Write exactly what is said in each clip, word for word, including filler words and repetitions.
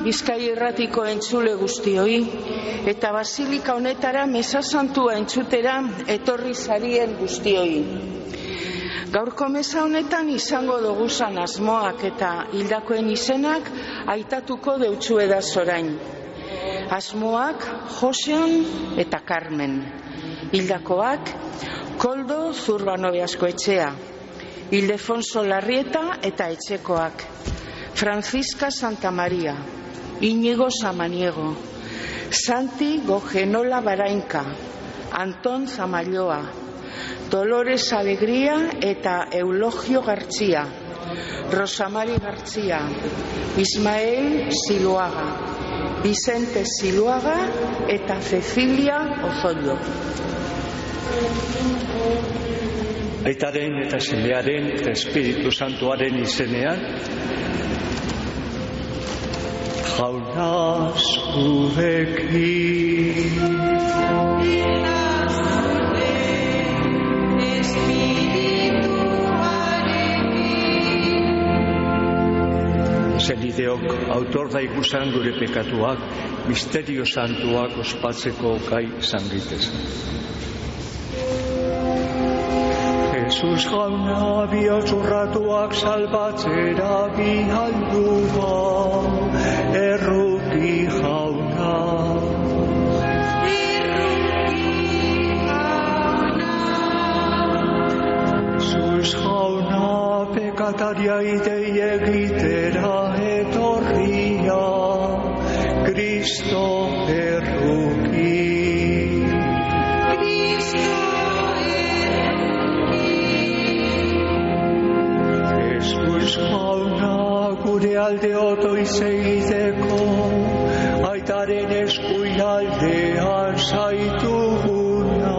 Bizkai Irratiko entzule guztioi, eta basilika honetara meza santua entzutera etorri zarien guztioi. Gaurko meza honetan izango doguzan asmoak eta hildakoen izenak aitatuko deutsuedaz orain. Asmoak Joseon eta Carmen, hildakoak Koldo Zurbanoiazko etxea, Ildefonso Larrieta eta etxekoak, Francisca Santa Maria, Íñigo Samaniego, Santi Gogenola Barainka, Anton Zamalloa, Dolores Alegría eta Eulogio Gartzia, Rosamari Gartzia, Ismael Siluaga, Vicente Siluaga eta Cecilia Ozollo. Aitaren eta Semearen eta Espiritu Santuaren izenean, jauna zurekin. Zenideok autor da ikusan gure pekatuak, misterio santuak ospatzeko gai izan gaitezen. Jesus jauna bihotz-urratuak salbatzera bihaldua, erruki jauna. Jesus jauna pekataria idei egitera etorria, Kristo erruki. Jauna gure alde otoiz egiteko, aitaren eskuin aldean zaituguna,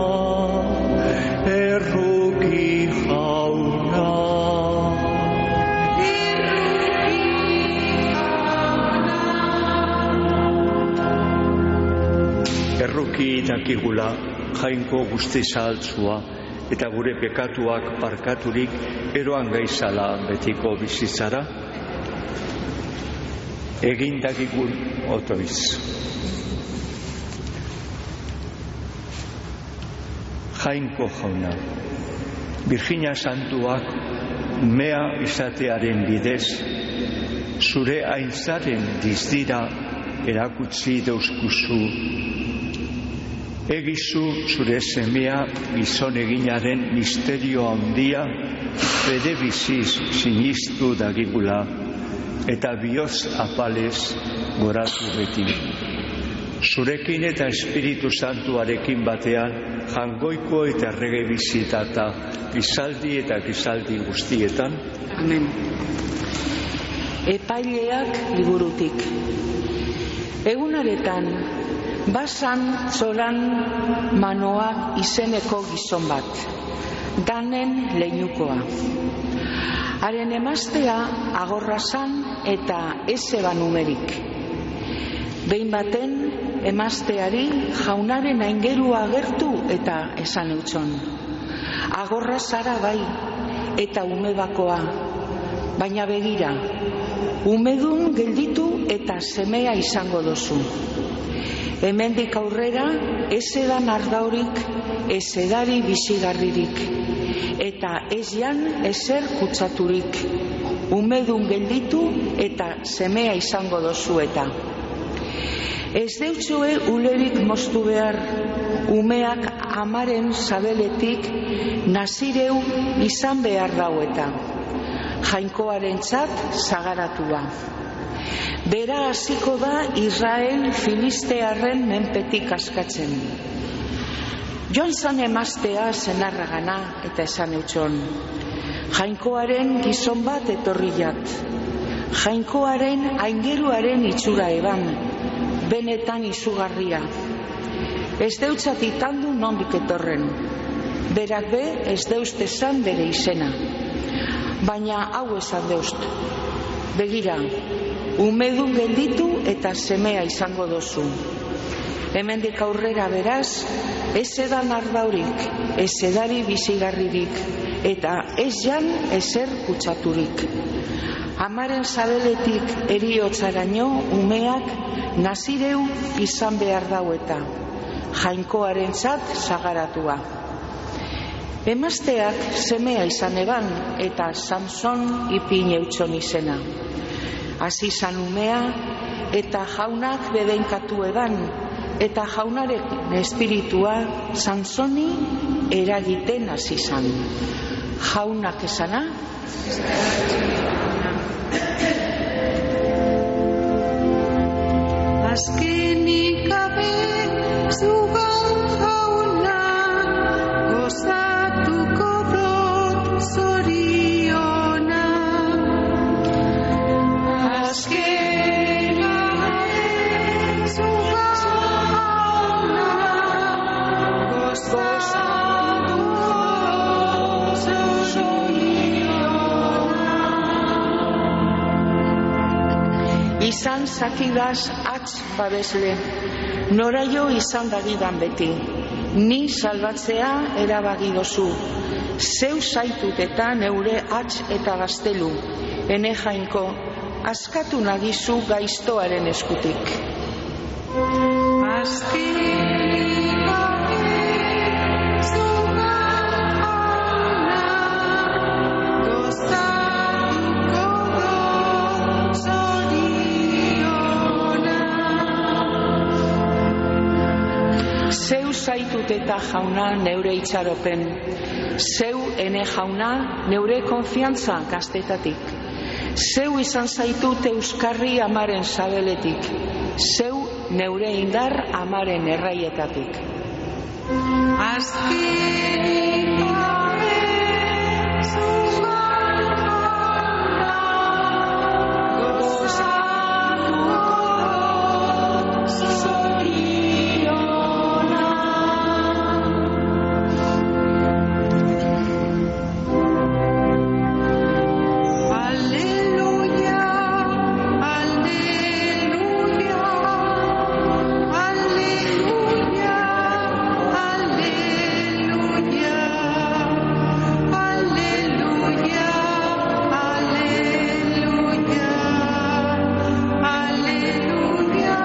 erruki jauna. Erruki dakigula jainko guztiz altzua, eta gure pekatuak barkaturik eroan gaizala betiko bizitzara, egin dakigun otoiz. Jainko jauna, Virginia Santuak mea izatearen bidez, zure aintzaren dizdira erakutsi deuskuzu. Egizu zure semea gizon eginaren misterio handia bere biziz sinistu dagigula eta bihotz apalez goratu beti. Zurekin eta Espiritu Santuarekin batean jangoiko eta errege bizitata gizaldi eta gizaldi guztietan. Amen. Epaileak liburutik. Egunaretan Basan Zoran Manoa izeneko gizon bat, danen leinukoa. Haren emaztea agorra zan eta ez eban umerik. Behin baten emazteari jaunaren aingerua agertu eta esan eutxon. Agorra zara bai eta umebakoa, baina begira, umedun gelditu eta semea izango dozu. Hemendik aurrera ez edan ardaurik, ez edari bizigarririk, eta ez jan ezer kutsaturik, umedun gelditu eta semea izango dozu eta. Ez deutsue ulerik moztu behar, umeak amaren sabeletik nazireu izan behar dau eta, jainkoaren txat zagaratua. Bera hasiko da Israel filistearren menpetik askatzen. Joan zan emaztea senarragana eta esan eutxon. Jainkoaren gizon bat etorriat. Jainkoaren aingeruaren itxura eban, benetan izugarria. Ez deutzat itandu nondik etorren. Berak be ez deust esan bere izena. Baina hau esan deust. Begira, umedun gelditu eta semea izango dozu. Hemendik aurrera beraz, ez edan ardaurik, ez edari bizigarririk, eta ez jan ezer kutsaturik. Amaren sabeletik eriotzaraino umeak nazireu izan behar daueta, jainkoarentzat sagaratua. Emazteak semea izan eban eta Samson ipin eutxon izena. Hasi zan umea eta jaunak bedeinkatu eban, eta jaunaren espiritua Samsoni eragiten hasi zan. Jaunak esana? Azkenik gabe zugan jauna, gozatuko dut zoriona. Azkenik gabe zugan jauna, gozatuko dut zoriona. Izan zakidaz atz babesle, noraio izan dagidan beti. Ni salbatzea erabagi dozu, zeu zaitut eta neure atz eta gaztelu, ene jainko, askatu nagizu gaiztoaren eskutik. Azkenik gabe zugan jauna, gozatuko dut zoriona. Zeu zaitut eta jauna neure itxaropen, zeu ene jauna neure konfiantza gaztetatik, zeu izan zaitut euskarri amaren sabeletik, zeu neure indar amaren erraietatik. Azkenik gabe zugan jauna, gozatuko dut zoriona. Alleluia, alleluia, alleluia, alleluia, alleluia, alleluia, alleluia,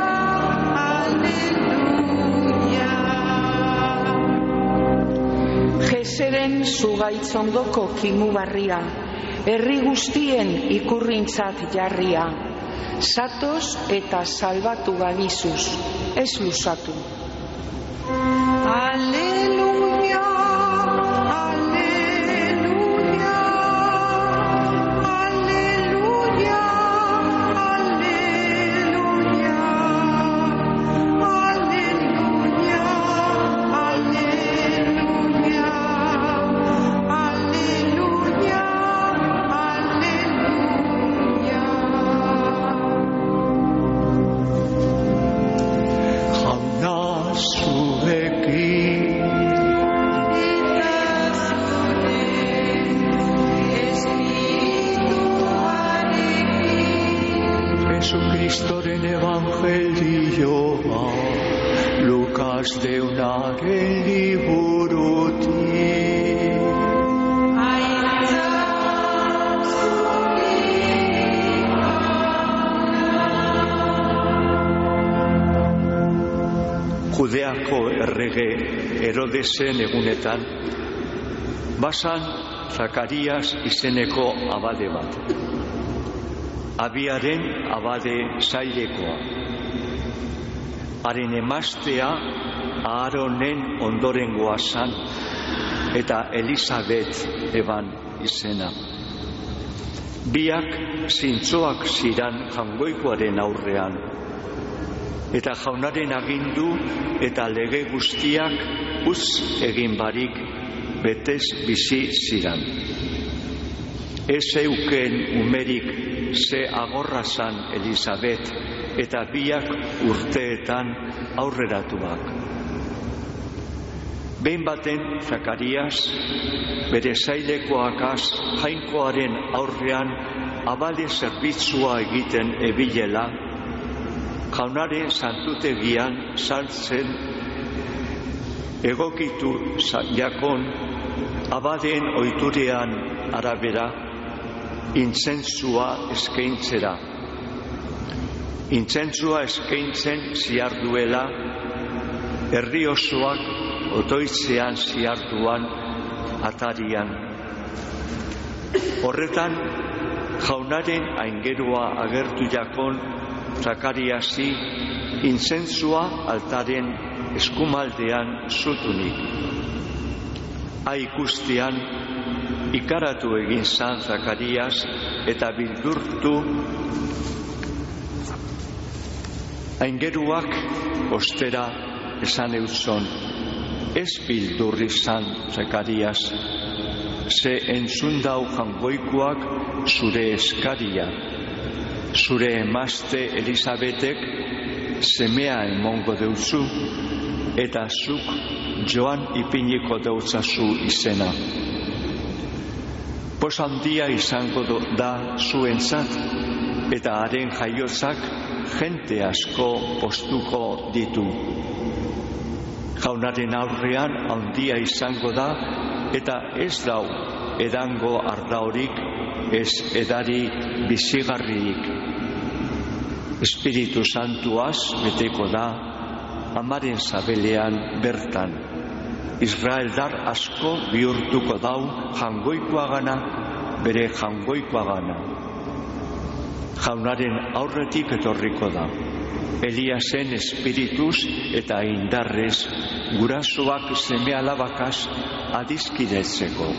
alleluia. Jeseren zugaitzondoko kimu barria, herri guztien ikurrintzat jarria, zatoz eta salbatu bagizuz, ez luzatu. Alleluia, alleluia, alleluia, alleluia, alleluia, alleluia, alleluia, alleluia. Jauna zurekin, Eta zure espirituarekin. Jesukristoren evangelioa, Lukas deunaren liburutik. Aitza zuri. Judeako errege Herodesen egunetan, basan Zakarias izeneko abade bat. Abiaren abade zailekoa. Haren emaztea Aaronen ondorengoa zan, eta Elisabet eban izena. Biak zintzoak ziran jangoikoaren aurrean, eta jaunaren agindu eta lege guztiak uz egin barik betez bizi ziran. Ez euken umerik ze agorra zan Elisabet, eta biak urteetan aurreratuak. Behin baten Zakarias bere zailekoakaz jainkoaren aurrean abade zerbitzua egiten ebilela, jaunare santutegian saltzen egokitu jakon abadeen ohiturean arabera, intzentzua eskaintzera. Intzentzua eskaintzen ziarduela, herri osoak otoitzean ziarduan atarian. Horretan, jaunaren aingerua agertu jakon Zakariasi intzentzua altaren eskumaldean zutunik. Haikustean, ikaratu egin zan Zakarias eta bildurtu aingeruak ostera esan eutzon. Ez bildurri zan Zakarias, ze entzun dau jangoikoak zure eskaria. Zure emazte Elisabetek semea emongo deutzu, eta zuk joan ipiniko deutzazu izena. Poz handia izango da zuentzat, eta haren jaiotzak jente asko postuko ditu. Jaunaren aurrean handia izango da, eta ez dau edango ardaorik, ez edari bizigarriik. Espiritu Santuaz beteko da, amaren zabelean bertan. Israeldar asko bihurtuko dau jangoikoa gana, bere jangoikoa gana. Jaunaren aurretik etorriko da. Eliasen espirituz eta indarrez gurasoak seme alabakaz adizkidetzeko.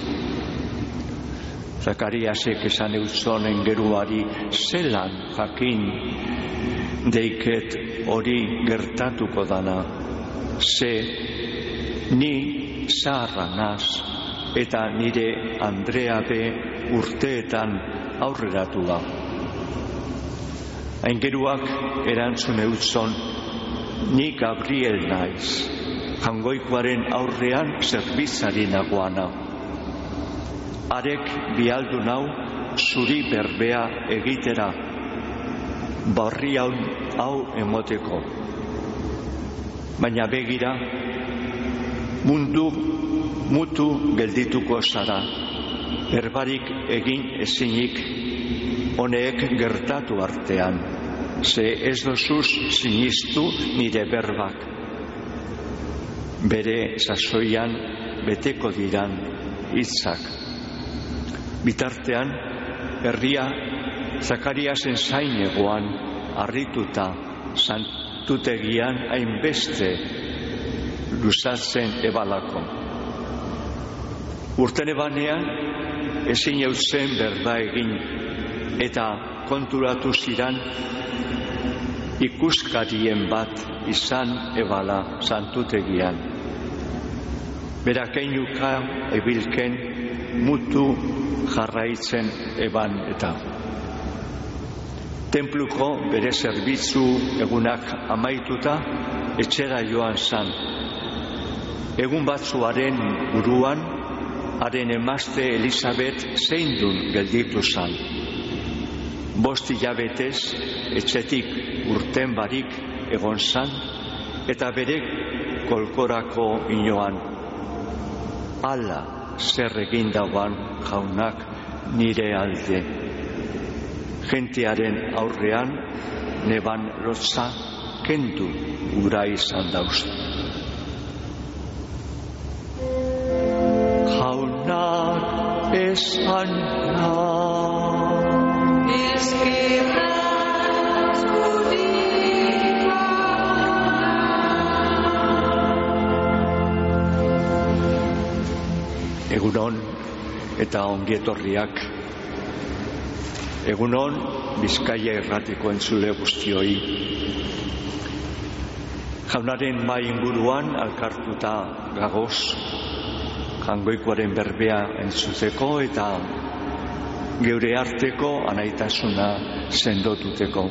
Zakariasek esan eutzon engeruari zelan jakin deiket hori gertatuko dana. Ze ni zaharra naz eta nire Andrea be urteetan aurreratu da. Aingeruak erantzun eutzon, ni Gabriel naiz, jangoikoaren aurrean zerbitzari nagoana. Arek bialdu nau zuri berbea egitera, barri hau, hau emoteko. Baina begira, mundu mutu geldituko zara, berbarik egin ezinik honek gertatu artean, ze ez dozuz sinistu nire berbak. Bere sasoian beteko diran hitzak. Bitartean, herria Zakariasen zainegoan harrituta santutegian hainbeste luzatzen ebalako. Urten ebanean, ezin eutzen berda egin, eta konturatu ziran ikuskarien bat izan ebala santutegian. Berakeinuka ebilken mutu jarraitzen eban eta. Templuko bere zerbitzu egunak amaituta etxera joan zan. Egun batzuaren buruan, haren emazte Elisabet zeindun gelditu zan. Bost hilabetez etxetik urten barik egon zan, eta bere kolkorako inoan. Ala zer egin dauan jaunak nire alde. Jentearen aurrean neban lotza kendu gura izan dauzta. Jaunak esan da, eskerrak zuri Egunon eta ongietorriak. Egunon Bizkaia irratiko entzule guztioi. Jaunaren mai inguruan alkartuta gagoz, jangoikoaren berbea entzuteko eta geure arteko anaitasuna sendotuteko.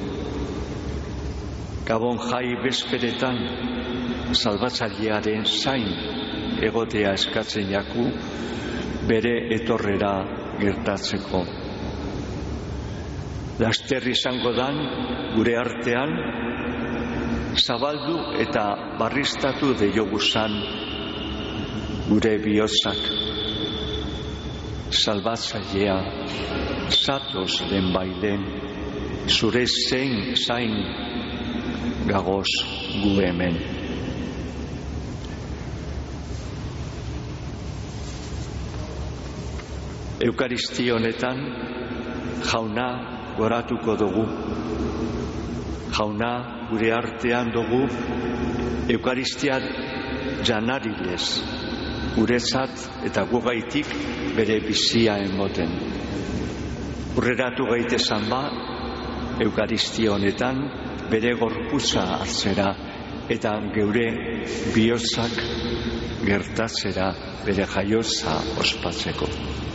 Gabon jai bezperetan salbatzailearen zain egotea eskatzen jaku bere etorrera gertatzeko. Laster izango dan gure artean zabaldu eta barriztatu deioguzan gure bihotzak. Salbatzailea, zatoz den bailen, zure zein zain gagoz gu hemen. Eukaristi honetan jauna goratuko dugu. Jauna gure artean dugu Eukaristia janarilez, guretzat eta gugaitik bere bizia emoten. Urreratu gaitezan ba, Eukaristia honetan bere gorputza hartzera eta geure bihotzak gertatzera bere jaiotza ospatzeko.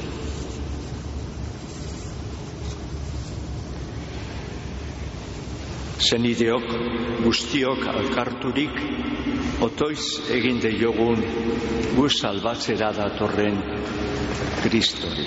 Zenideok guztiok alkarturik, otoiz egin deiogun gu salbatzera datorren Kristori.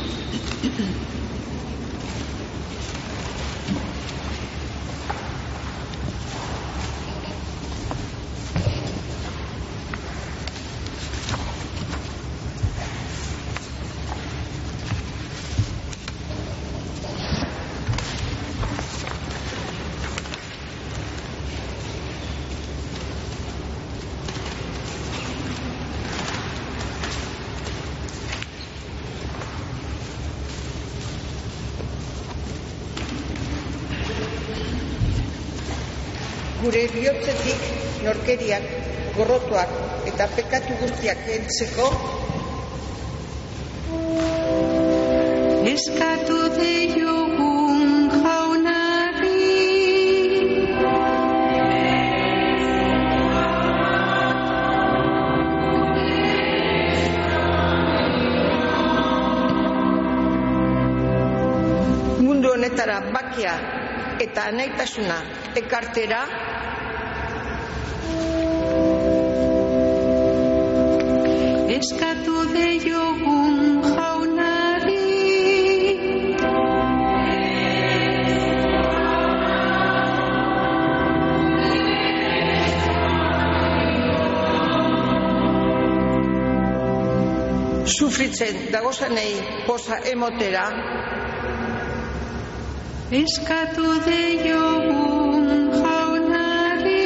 Gure bihotzetik norkeriak, gorrotoak eta pekatu guztiak kentzeko eskatu deiogun jaunari. Mundu honetara bakia eta anaitasuna ekartera Eskatu deiogun jaunari. sufritzen dagozanei poza emotera Eskatu deiogun jaunari.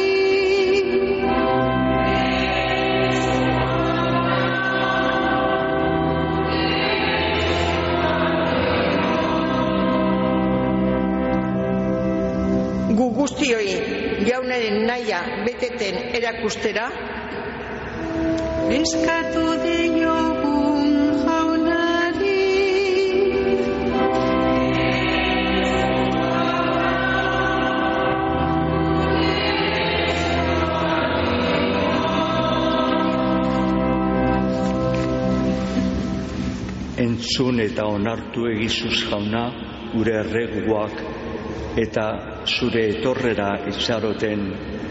gu guztioi jaunaren nahia beteten erakustera Eskatu deiogun jaunari. Entzun eta onartu egizuz jauna gure erreguak eta zure etorrera itxaroten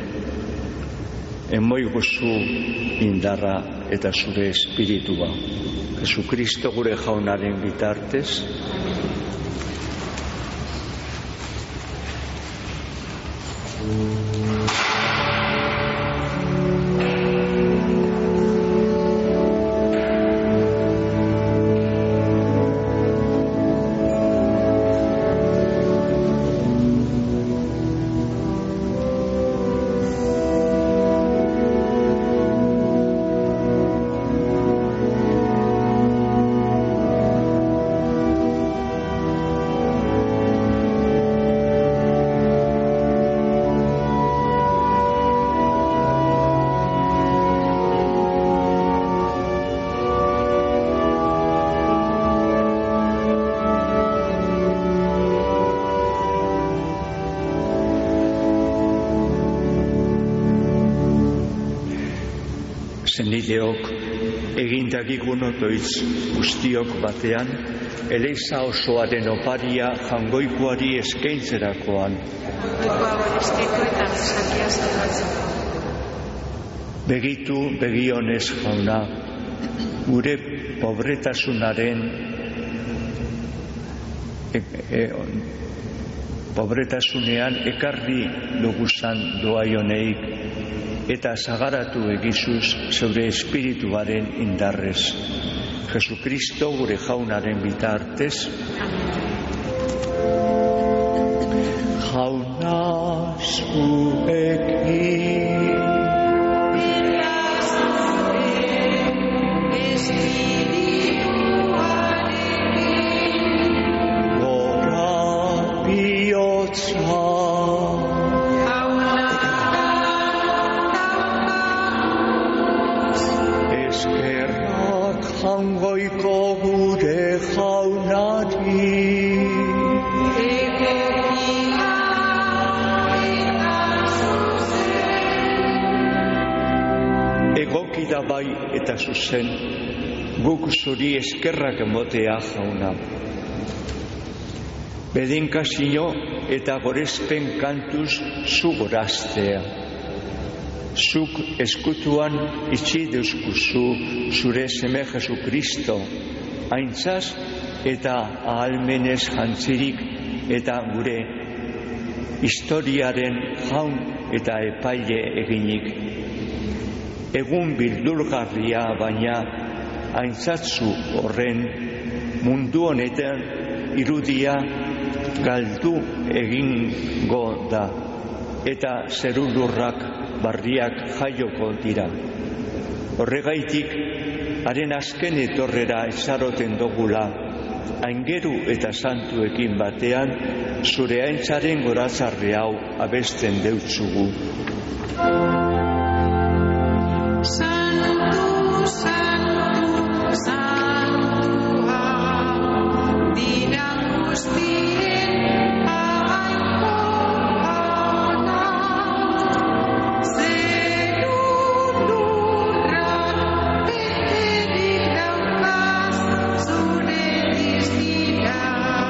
emoiguzu indarra eta zure espiritua. Jesukristo gure jaunaren bitartez, zenideok egindagigun otoitz guztiok batean, eleiza osoaren oparia jangoikoari eskaintzerakoan. Begitu begionez jauna, gure pobretasunaren e, e, pobretasunean ekarri duguzan doaioneik eta zagaratu egizuz zeure espirituaren indarrez. Jesukristo gure jaunaren bitartez. jauna zuekin. Eskerrak jangoiko gure jaunari. Egoki da bai eta zuzen, guk zuri eskerrak emotea jauna. Bedinkazio eta gorezpen kantuz zu goraztea. Zuk eskutuan itxi deuskuzu zure seme Jesukristo, aintzaz eta ahalmenez jantzirik eta gure historiaren jaun eta epaile eginik. Egun bildurgarria baina aintzatzu horren mundu honetan irudia galdu egingo da eta zerulurrak barriak jaioko dira. Horregaitik, haren azken etorrera ezaroten dogula, aingeru eta santuekin batean, zure aintzaren goratzarri hau abesten deutzugu. Santu, santu, santua, dira guztien ahaiko jauna. Zerulurrak beterik daukaz zure dizkira.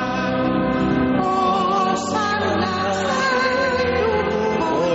Osanna zeruko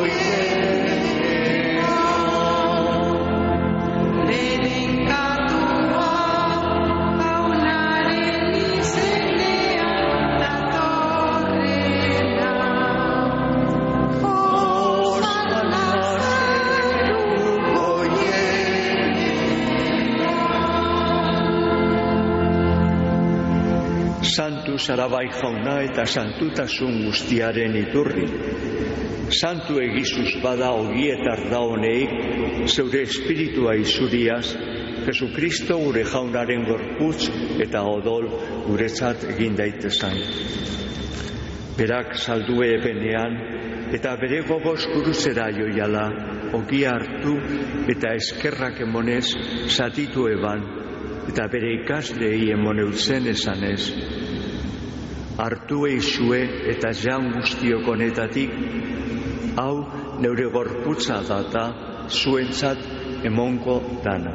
Santu zara bai jauna eta santutasun guztiaren iturri. Santu egizuz bada ogi eta arda honeik zeure espiritua izuriaz, Jesukristo gure jaunaren gorputz eta odol guretzat egin daitezan. Berak saldue ebenean eta bere gogoz guruzera joiala, ogia hartu eta eskerrak emonez zatitu eban, eta bere ikaslei emoneutzen esanez. Hartu eizue eta jan guztiok honetatik, hau neure gorputza data zuentzat emongo dana.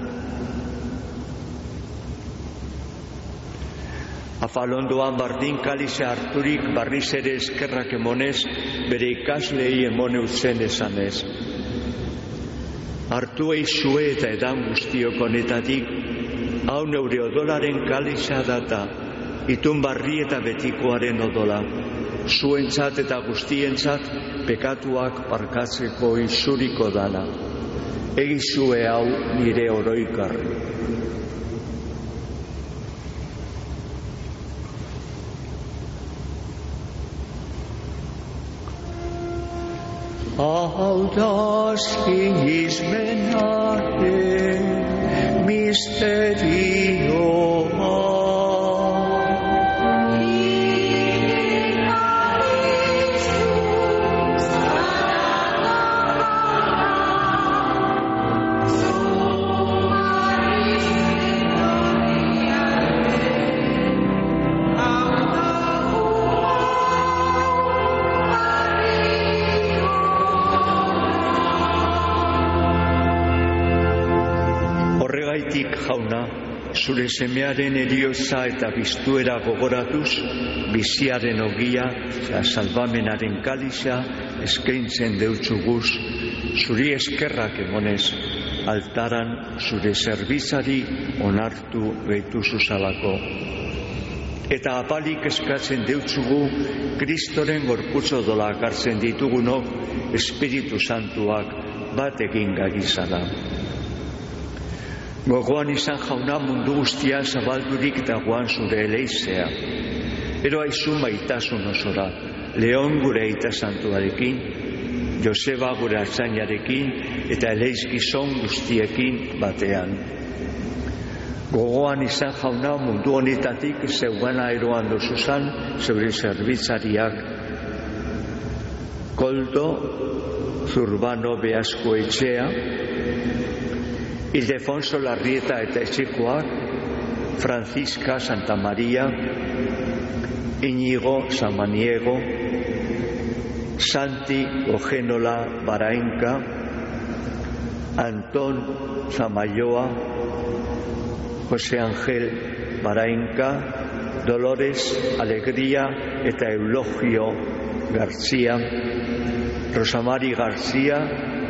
Afalondoan bardin kalize harturik barriz ere eskerrak emonez bere ikaslei emoneutzen esanez. Hartu eizue eta edan guztiok honetatik, hau neure odolaren kaliza data, itun barri eta betikoaren odola, zuentzat eta guztientzat pekatuak barkatzeko izuriko dana. Egizue hau nire oroikarri. Hau da sinismenaren misterioa. Jauna, zure semearen erioza eta biztuera gogoratuz, biziaren ogia eta salbamenaren kaliza eskaintzen deutzuguz, zuri eskerrak emonez, altaran zure zerbitzari onartu behituzuzalako. Eta apalik eskatzen deutzugu, Kristoren gorputzo dolak hartzen ditugunok, Espiritu Santuak bat egin gagizala. Gogoan izan jauna mundu guztia zabaldurik eta goan zure eleizea. Ero aizu maitasun osora, Leon gure aita santuarekin, Joseba gure artzainarekin eta eleizgizon guztiekin batean. Gogoan izan jauna mundu honetatik zeugana eroan dozuzan zeure zerbitzariak. Koldo Zurbano Beasko Etxea, Ildefonso Larrieta eta Etxekoak, Francisca Santa Maria, Iñigo Samaniego, Santi Ogenola Barainka, Antón Zamayoa, José Ángel Barainka, Dolores Alegría eta Eulogio García, Rosamari García,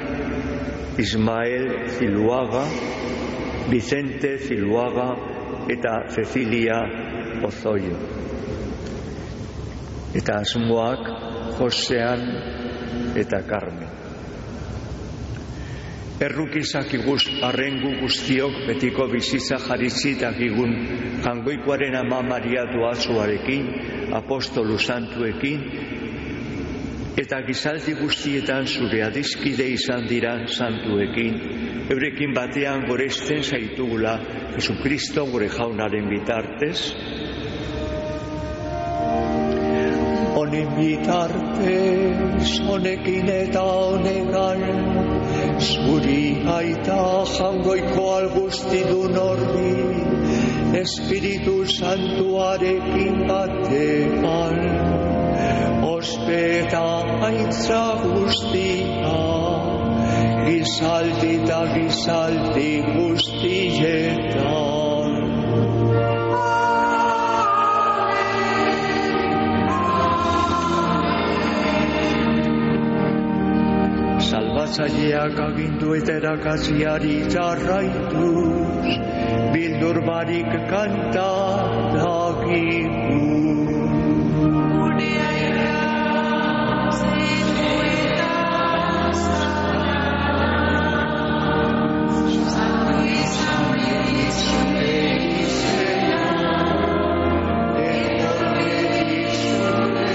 Ismael Ziluaga, Vicente Ziluaga eta Cecilia Ozoio. Eta asmoak Josean eta Carmen. Errukizak iguz arrengu guztiok betiko bizitza jaritzi dakigun jangoikoaren ama Maria Doazuarekin, apostolu santuekin, eta gizaldi guztietan zure adiskide izan diran santuekin, eurekin batean goresten zaitugula Jesukristo gure jaunaren bitartez. Honen bitartez, honekin eta honegan, zuri aita jangoiko algustidun horri, Espiritu Santuarekin batean, ospe eta aitza guztia, gizaldi eta gizaldi guztietan. Salbatzaileak agindu eta erakatziari jarraituz, bildur barik kanta dakigu. Gure aita zendu eta zara, zandu izan bedizure izena, etor bedizure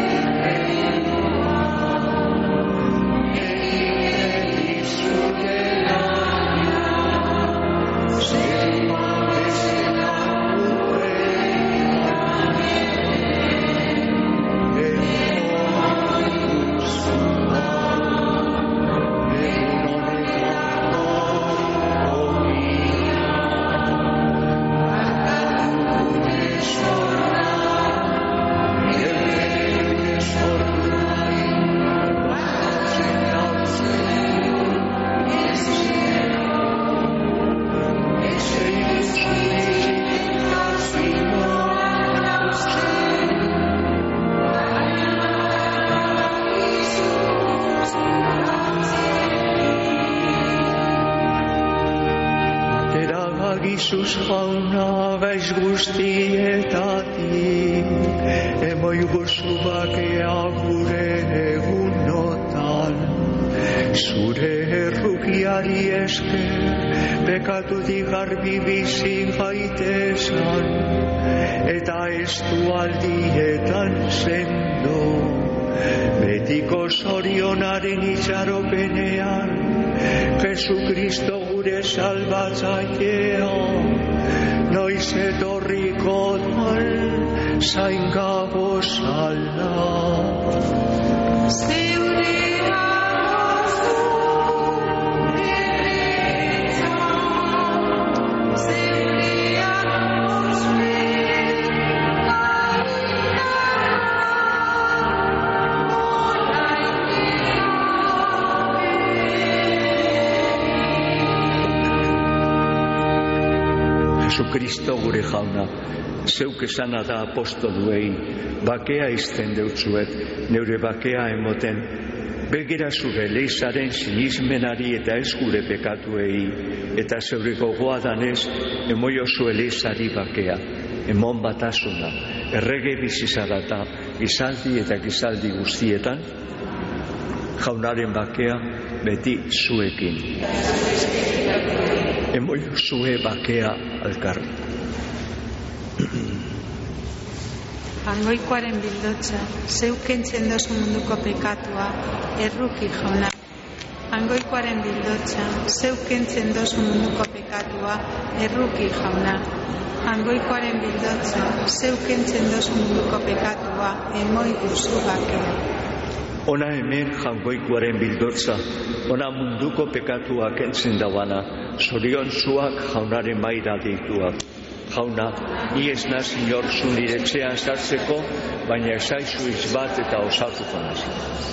Jesús jauna gaiz guztietatik, emoiguzu bakea gure egunotan. Zure errukiari esker, bekatutik garbi bizi gaitesan, eta estualdietan sendo, betiko zorionaren itxaropenean, Jesukristo gure salbatzailea, noiz etorriko dan zain gagozala. Zeurea gozu erretza, zeurea gozue Jesucristo gure jauna, zeuk esana da apostoluei, bakea izten deutzuet, neure bakea emoten, begira zure leizaren sinismenari eta ez gure pekatuei, eta zeure gogoa danez, emoio zue leizari bakea, emon batasuna, errege bizizarata, gizaldi eta gizaldi guztietan, jaunaren bakea beti zuekin. Emoio zue bakea alkarri. Jaungoikoaren bildotza, zeu kentzen dozu munduko pekatua, erruki jauna. Jaungoikoaren bildotza, zeu kentzen dozu munduko pekatua, erruki jauna. Jaungoikoaren bildotza, zeu kentzen dozu munduko pekatua, emoi duzu bakea. Ona hemen jaungoikoaren bildotza, ona munduko pekatua kentzen dauana, zorion zuak jaunaren maira deituak. Jauna, ni ez naz inor zu nire etxean sartzeko, baina esaizu izbat eta osatuko nazi.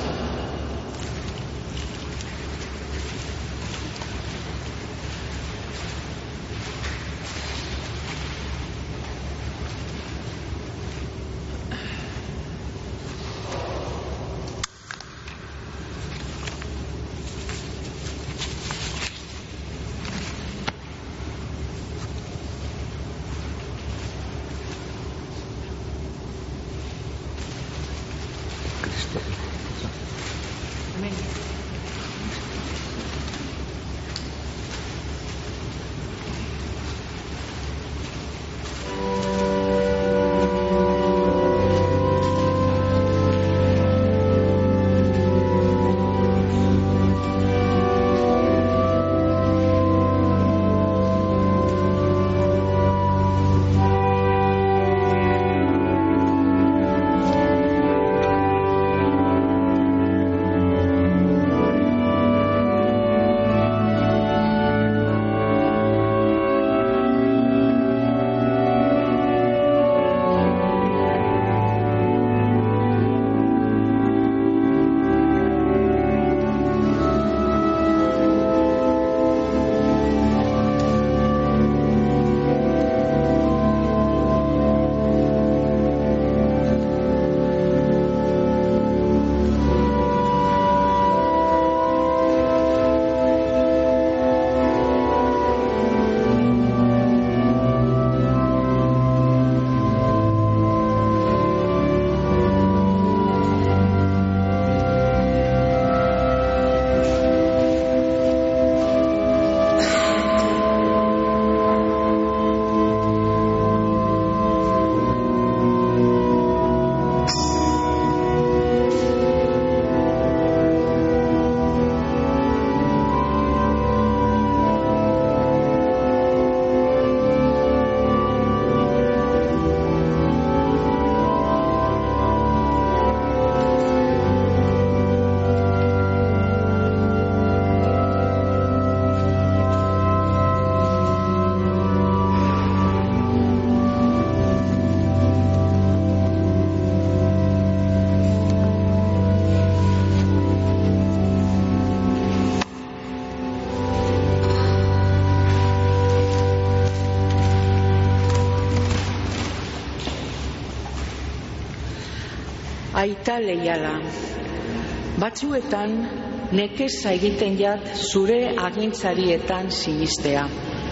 Aita leiala, batzuetan nekeza egiten jat zure agintzarietan sinistea.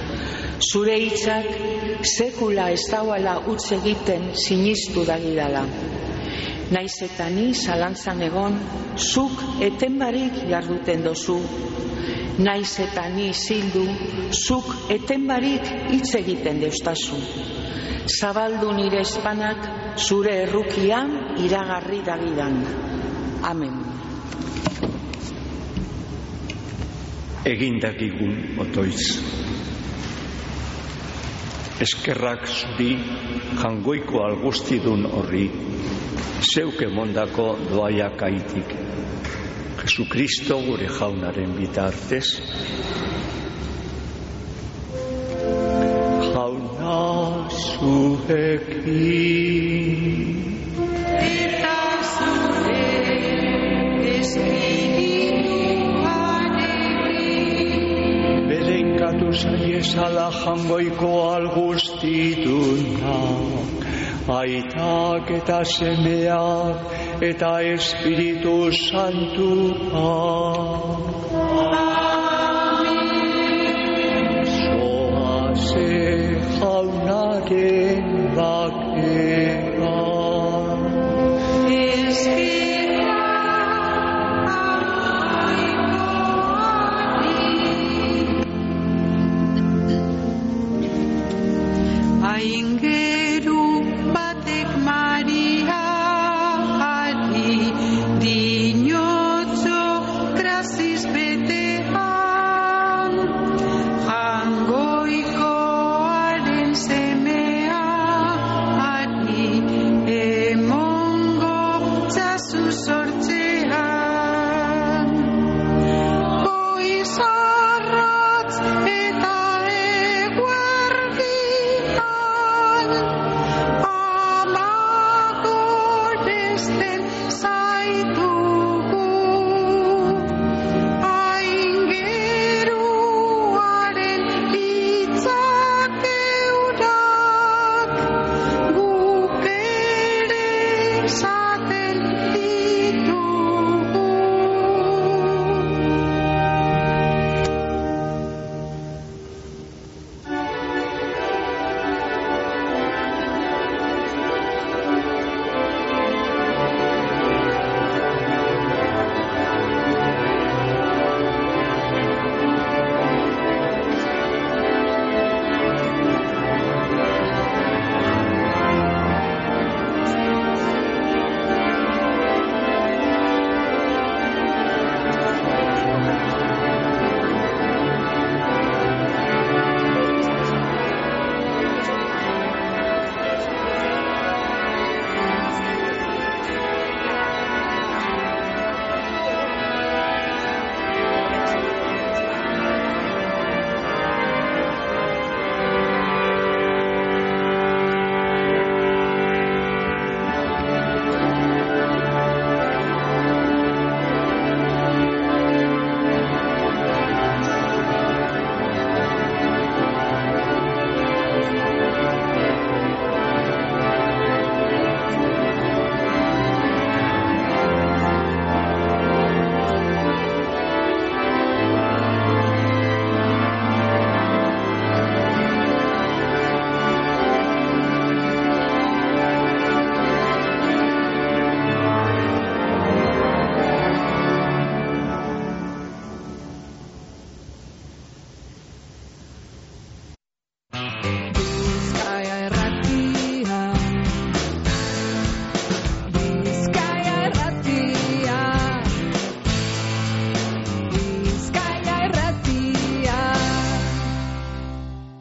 Zure hitzak sekula ez dauala utz egiten sinistu dagidala. Naiz eta ni zalantzan egon, zuk etenbarik jarduten dozu. Naiz eta ni zildu, zuk etenbarik hitz egiten deustazu. Zabaldu nire espanak zure errukian iragarri dagidan. Amen. Egindakigun otoitz. Eskerrak zuri jangoiko algustidun horri, zeuk emondako doaiak aitik. Jesukristo gure jaunaren bitartez. Jauna zuekin. Eta zure espirituarekin. Bedeinkatu zaiezala jangoiko algustidunak, aitak eta semeak eta Espiritu Santuak. Zoaze jaunaren bake.